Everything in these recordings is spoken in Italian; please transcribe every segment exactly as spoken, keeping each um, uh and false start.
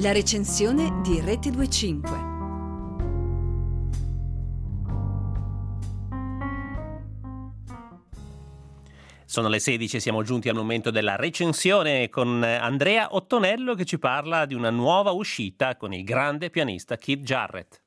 La recensione di Rete venticinque. Sono le sedici e siamo giunti al momento della recensione con Andrea Ottonello che ci parla di una nuova uscita con il grande pianista Keith Jarrett.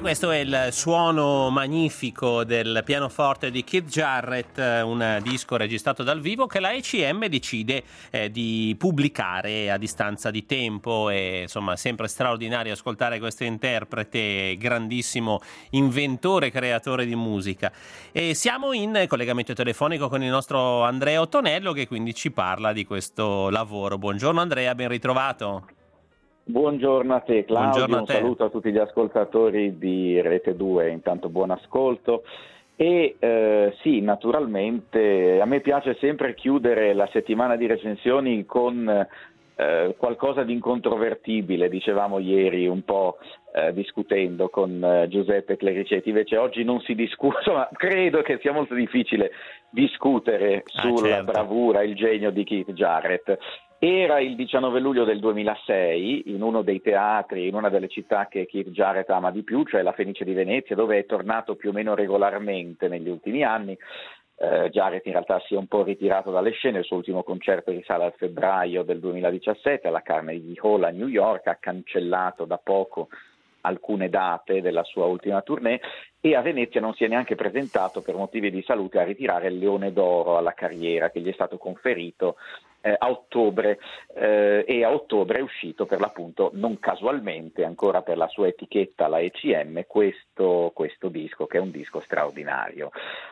questo è il suono magnifico del pianoforte di Keith Jarrett, un disco registrato dal vivo che la E C M decide eh, di pubblicare a distanza di tempo. E insomma, sempre straordinario ascoltare questo interprete, grandissimo inventore, creatore di musica. E siamo in collegamento telefonico con il nostro Andrea Ottonello, che quindi ci parla di questo lavoro. Buongiorno Andrea, ben ritrovato. Buongiorno a te Claudio, Buongiorno a un te. saluto a tutti gli ascoltatori di Rete due, intanto buon ascolto. E eh, sì, naturalmente a me piace sempre chiudere la settimana di recensioni con eh, qualcosa di incontrovertibile, dicevamo ieri un po' eh, discutendo con eh, Giuseppe Clericetti, invece oggi non si discute, ma credo che sia molto difficile discutere Ah, sulla certo. bravura, il genio di Keith Jarrett. Era il diciannove luglio del duemilasei in uno dei teatri, in una delle città che Keith Jarrett ama di più, cioè la Fenice di Venezia, dove è tornato più o meno regolarmente negli ultimi anni. Eh, Jarrett in realtà si è un po' ritirato dalle scene, il suo ultimo concerto risale al febbraio del duemiladiciassette alla Carnegie Hall a New York, ha cancellato da poco alcune date della sua ultima tournée e a Venezia non si è neanche presentato per motivi di salute a ritirare il Leone d'Oro alla carriera che gli è stato conferito eh, a ottobre eh, e a ottobre è uscito per l'appunto non casualmente ancora per la sua etichetta la E C M questo, questo disco che è un disco straordinario.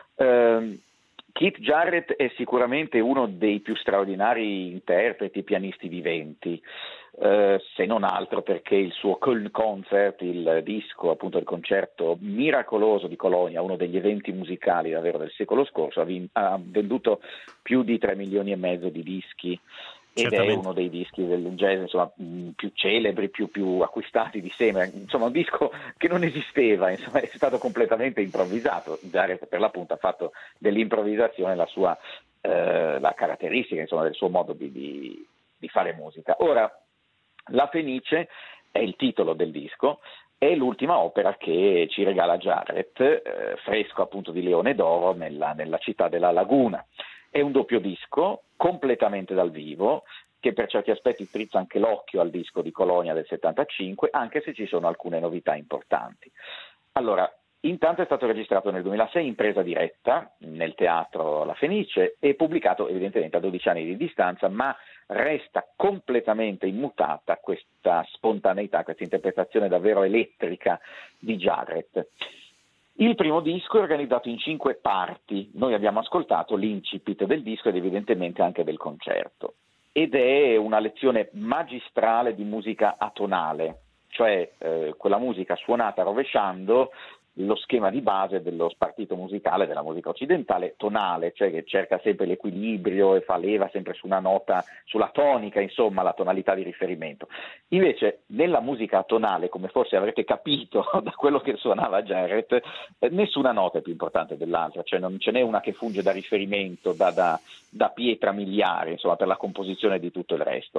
Eh, Keith Jarrett è sicuramente uno dei più straordinari interpreti, pianisti viventi, eh, se non altro perché il suo Köln Concert, il disco, appunto il concerto miracoloso di Colonia, uno degli eventi musicali davvero del secolo scorso, ha, vin- ha venduto più di tre milioni e mezzo di dischi. Ed è uno dei dischi del jazz insomma, più celebri, più, più acquistati di sempre, insomma un disco che non esisteva, insomma, è stato completamente improvvisato. Jarrett per l'appunto ha fatto dell'improvvisazione la sua eh, la caratteristica insomma, del suo modo di, di, di fare musica. Ora, La Fenice è il titolo del disco, è l'ultima opera che ci regala Jarrett, eh, fresco appunto di Leone d'Oro nella, nella città della Laguna. È un doppio disco, completamente dal vivo, che per certi aspetti strizza anche l'occhio al disco di Colonia del settantacinque, anche se ci sono alcune novità importanti. Allora, intanto è stato registrato nel duemilasei in presa diretta nel teatro La Fenice e pubblicato evidentemente a dodici anni di distanza, ma resta completamente immutata questa spontaneità, questa interpretazione davvero elettrica di Jarrett. Il primo disco è organizzato in cinque parti, noi abbiamo ascoltato l'incipit del disco ed evidentemente anche del concerto, ed è una lezione magistrale di musica atonale, cioè eh, quella musica suonata rovesciando lo schema di base dello spartito musicale della musica occidentale, tonale, cioè che cerca sempre l'equilibrio e fa leva sempre su una nota, sulla tonica, insomma la tonalità di riferimento. Invece nella musica atonale, come forse avrete capito da quello che suonava Jarrett, eh, nessuna nota è più importante dell'altra, cioè non ce n'è una che funge da riferimento, da, da, da pietra miliare, insomma per la composizione di tutto il resto.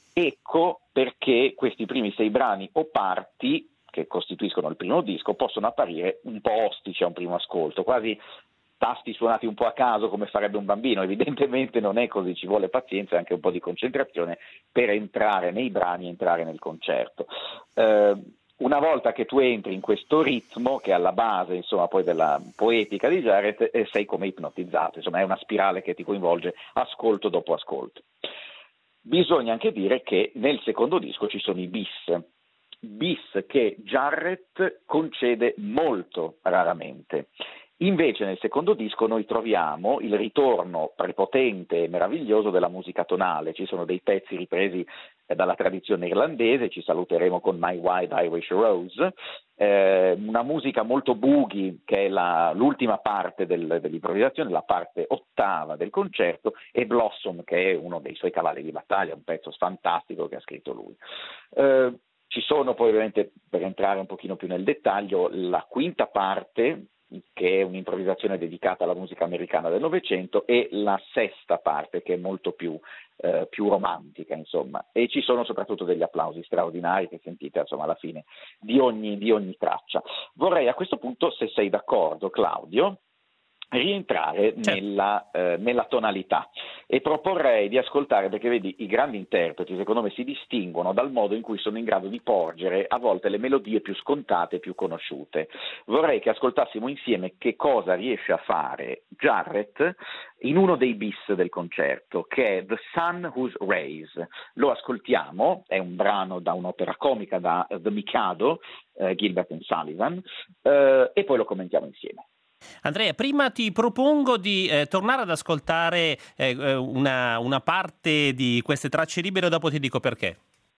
Ecco perché questi primi sei brani o parti che costituiscono il primo disco possono apparire un po' ostici a un primo ascolto, quasi tasti suonati un po' a caso come farebbe un bambino. Evidentemente non è così, ci vuole pazienza e anche un po' di concentrazione per entrare nei brani, entrare nel concerto. Eh, una volta che tu entri in questo ritmo che è alla base insomma poi della poetica di Jarrett, eh, sei come ipnotizzato, insomma è una spirale che ti coinvolge ascolto dopo ascolto. Bisogna anche dire che nel secondo disco ci sono i bis, bis che Jarrett concede molto raramente. Invece nel secondo disco noi troviamo il ritorno prepotente e meraviglioso della musica tonale, ci sono dei pezzi ripresi eh, dalla tradizione irlandese, ci saluteremo con My White Irish Rose, eh, una musica molto boogie che è la, l'ultima parte del, dell'improvvisazione, la parte ottava del concerto, e Blossom che è uno dei suoi cavalli di battaglia, un pezzo fantastico che ha scritto lui. Eh, Ci sono poi ovviamente, per entrare un pochino più nel dettaglio, la quinta parte, che è un'improvvisazione dedicata alla musica americana del Novecento, e la sesta parte, che è molto più, eh, più romantica, insomma. E ci sono soprattutto degli applausi straordinari che sentite, insomma, alla fine di ogni, di ogni traccia. Vorrei a questo punto, se sei d'accordo, Claudio, rientrare certo. nella, eh, nella tonalità. e proporrei di ascoltare, perché vedi, i grandi interpreti secondo me si distinguono dal modo in cui sono in grado di porgere a volte le melodie più scontate e più conosciute. Vorrei che ascoltassimo insieme che cosa riesce a fare Jarrett in uno dei bis del concerto, che è The Sun Whose Rays. Lo ascoltiamo, è un brano da un'opera comica, da The Mikado, eh, Gilbert and Sullivan, eh, e poi lo commentiamo insieme. Andrea, prima ti propongo di eh, tornare ad ascoltare eh, una, una parte di queste tracce libere, dopo ti dico perché.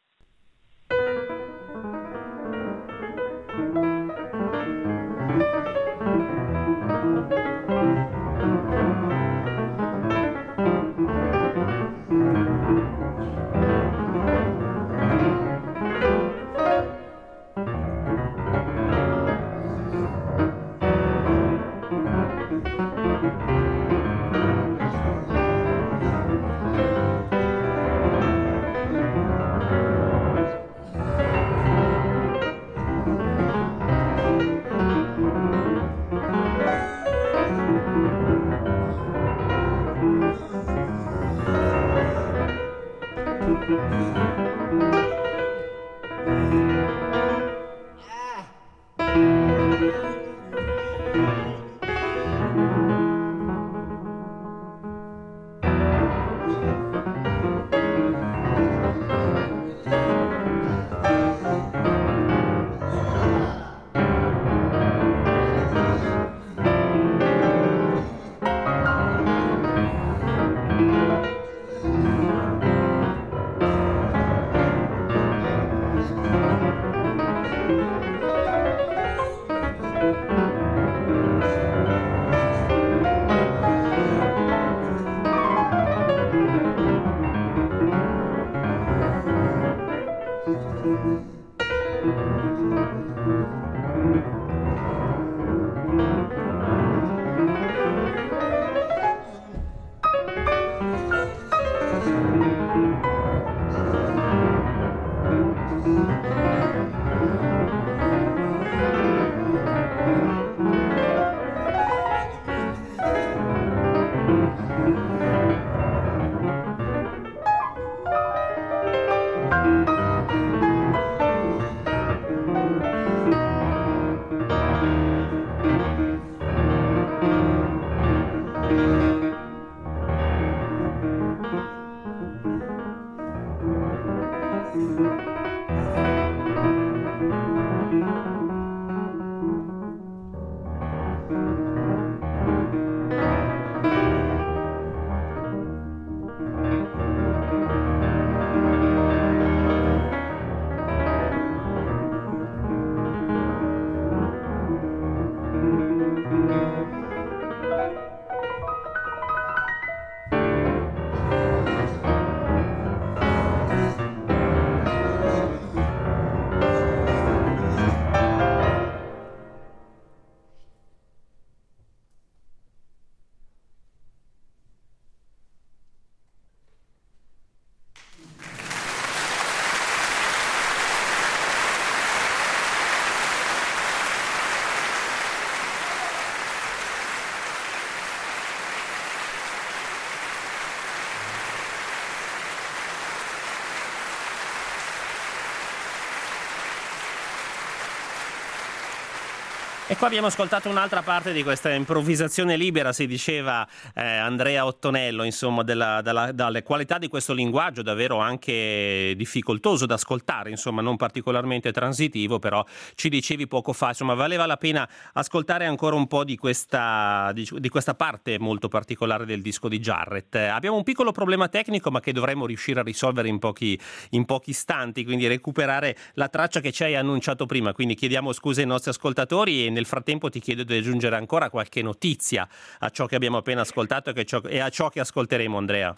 E qua abbiamo ascoltato un'altra parte di questa improvvisazione libera, si diceva eh, Andrea Ottonello, insomma, della, della, dalle qualità di questo linguaggio davvero anche difficoltoso da ascoltare, insomma, non particolarmente transitivo, però ci dicevi poco fa, insomma, valeva la pena ascoltare ancora un po' di questa, di, di questa parte molto particolare del disco di Jarrett. Eh, abbiamo un piccolo problema tecnico, ma che dovremmo riuscire a risolvere in pochi, in pochi istanti, quindi recuperare la traccia che ci hai annunciato prima, quindi chiediamo scusa ai nostri ascoltatori e nel frattempo ti chiedo di aggiungere ancora qualche notizia a ciò che abbiamo appena ascoltato e, che ciò, e a ciò che ascolteremo, Andrea.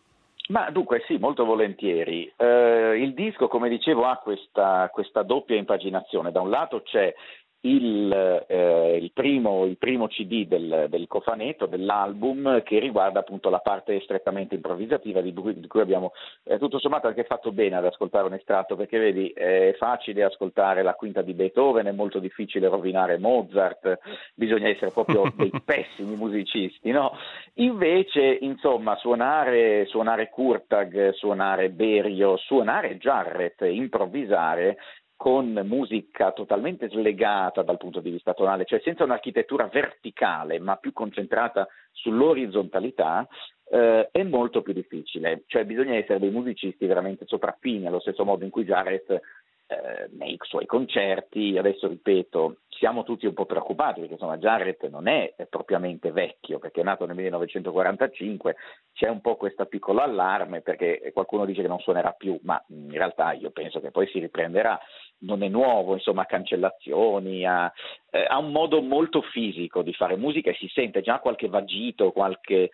Ma dunque sì, molto volentieri. Eh, il disco, come dicevo, ha questa, questa doppia impaginazione. Da un lato c'è il, eh, il, primo, il primo C D del, del cofanetto, dell'album, che riguarda appunto la parte strettamente improvvisativa di cui, di cui abbiamo eh, tutto sommato anche fatto bene ad ascoltare un estratto, perché vedi, è facile ascoltare la quinta di Beethoven, è molto difficile rovinare Mozart, bisogna essere proprio dei pessimi musicisti, no? Invece, insomma, suonare, suonare Kurtag, suonare Berio, suonare Jarrett, improvvisare con musica totalmente slegata dal punto di vista tonale, cioè senza un'architettura verticale, ma più concentrata sull'orizzontalità, eh, è molto più difficile. Cioè bisogna essere dei musicisti veramente sopraffini, allo stesso modo in cui Jarrett eh, nei suoi concerti, adesso ripeto, siamo tutti un po' preoccupati perché insomma Jarrett non è propriamente vecchio, perché è nato nel millenovecentoquarantacinque, c'è un po' questo piccolo allarme perché qualcuno dice che non suonerà più, ma in realtà io penso che poi si riprenderà. Non è nuovo, insomma, ha cancellazioni, ha, eh, ha un modo molto fisico di fare musica e si sente già qualche vagito, qualche,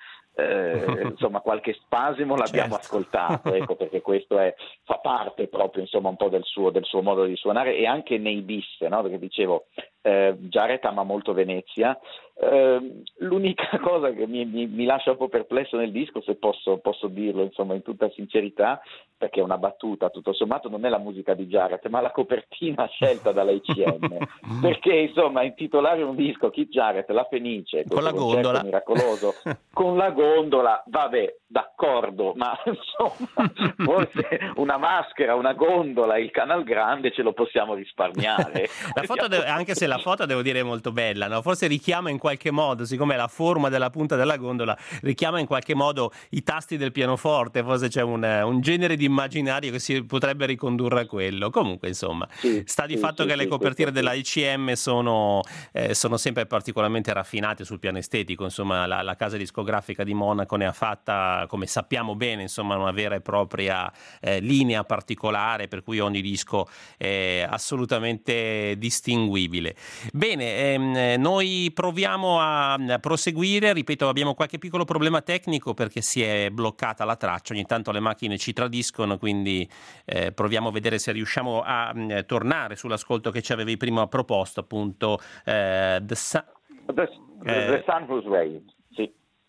eh, insomma, qualche spasimo l'abbiamo certo. ascoltato, ecco, perché questo è, fa parte proprio, insomma, un po' del suo, del suo modo di suonare, e anche nei bis, no? Perché dicevo, eh, Jarrett ama molto Venezia. Uh, l'unica cosa che mi, mi, mi lascia un po' perplesso nel disco, se posso, posso dirlo insomma in tutta sincerità, perché è una battuta, tutto sommato non è la musica di Jarrett ma la copertina scelta dall'A C M, perché insomma intitolare un disco Keith Jarrett, La Fenice, con la concerto gondola miracoloso con la gondola, vabbè, d'accordo, ma insomma forse una maschera, una gondola, il Canal Grande ce lo possiamo risparmiare. La foto de- anche se la foto devo dire è molto bella, no? Forse richiama in qualche modo, siccome la forma della punta della gondola richiama in qualche modo i tasti del pianoforte, forse c'è un, un genere di immaginario che si potrebbe ricondurre a quello. Comunque insomma, Sì, sta di sì, fatto sì, che le sì, copertine questo della sì. I C M sono, eh, sono sempre particolarmente raffinate sul piano estetico, insomma la, la casa discografica di Monaco ne ha fatta, come sappiamo bene, insomma una vera e propria eh, linea particolare, per cui ogni disco è assolutamente distinguibile. Bene, ehm, noi proviamo a proseguire, ripeto, abbiamo qualche piccolo problema tecnico perché si è bloccata la traccia, ogni tanto le macchine ci tradiscono, quindi eh, proviamo a vedere se riusciamo a mh, tornare sull'ascolto che ci avevi prima proposto, appunto eh, The Sun. The, the, the Sun Whose Way, sì.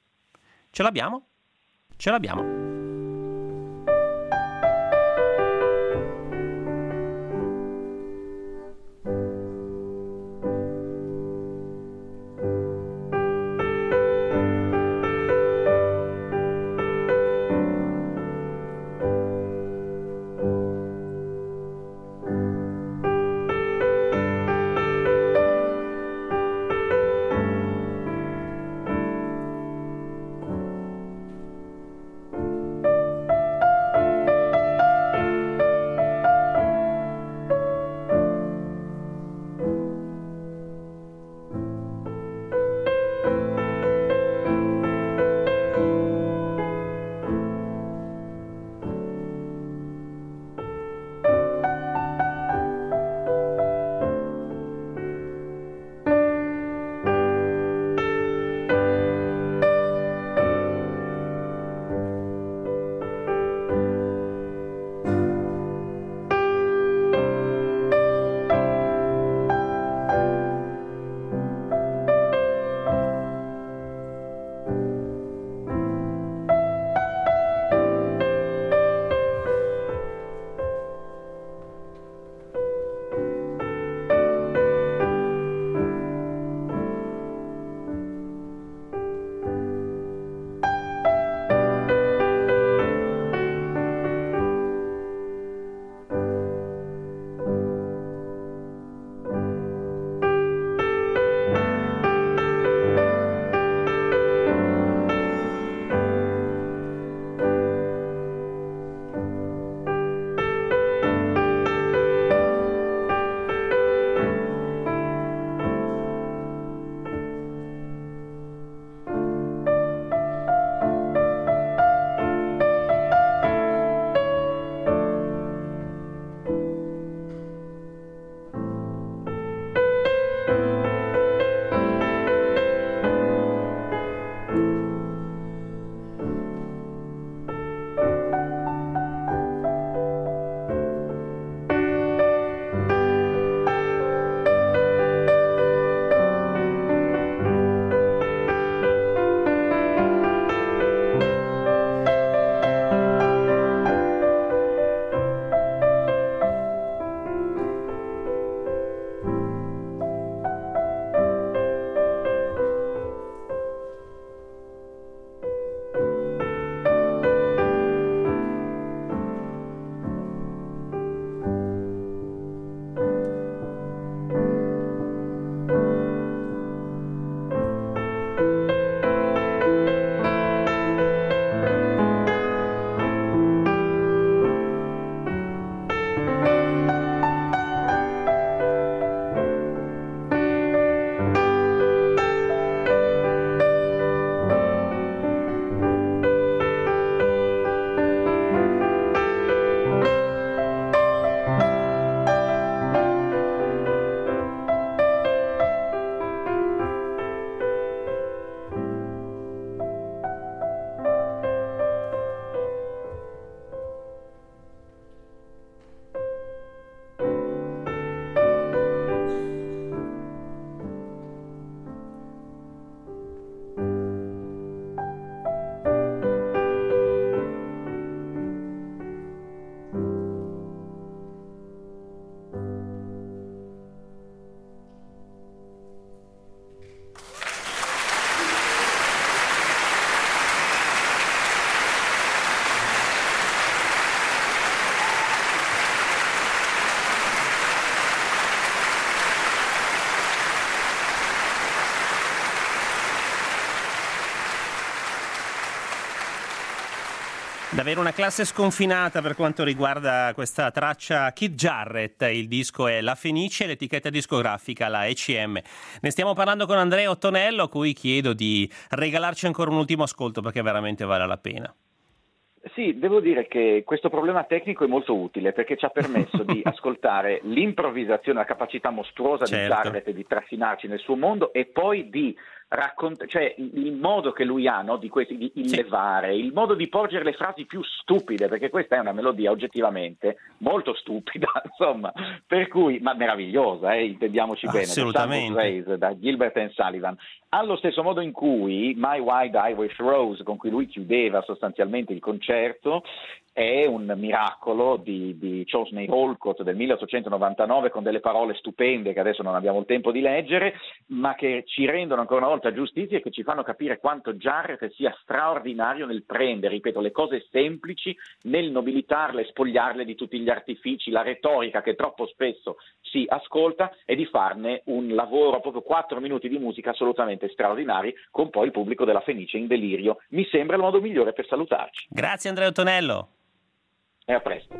Ce l'abbiamo? Ce l'abbiamo. Davvero una classe sconfinata per quanto riguarda questa traccia Keith Jarrett. Il disco è La Fenice, l'etichetta discografica la E C M. Ne stiamo parlando con Andrea Ottonello, a cui chiedo di regalarci ancora un ultimo ascolto perché veramente vale la pena. Sì, devo dire che questo problema tecnico è molto utile perché ci ha permesso di ascoltare l'improvvisazione, la capacità mostruosa Certo. di Jarrett di trascinarci nel suo mondo e poi di raccontare, cioè il modo che lui ha, no, di, questi, di illevare, sì. il modo di porgere le frasi più stupide, perché questa è una melodia oggettivamente molto stupida, insomma, per cui, ma meravigliosa, eh, intendiamoci bene, assolutamente. Raise, da Gilbert and Sullivan, allo stesso modo in cui My Wide Irish Rose, con cui lui chiudeva sostanzialmente il concerto, è un miracolo di, di Chosney Olcott del milleottocentonovantanove con delle parole stupende che adesso non abbiamo il tempo di leggere, ma che ci rendono ancora una volta giustizia e che ci fanno capire quanto Jarrett sia straordinario nel prendere, ripeto, le cose semplici, nel nobilitarle, spogliarle di tutti gli artifici, la retorica che troppo spesso si ascolta e di farne un lavoro, proprio quattro minuti di musica assolutamente straordinari, con poi il pubblico della Fenice in delirio. Mi sembra il modo migliore per salutarci. Grazie Andrea Ottonello. E a presto.